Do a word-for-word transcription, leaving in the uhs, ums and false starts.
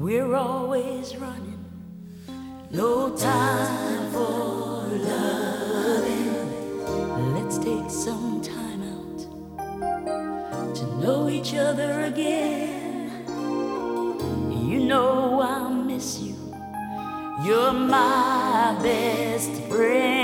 We're always running, no time for loving. Let's take some time out to know each other again. You know I miss you, you're my best friend.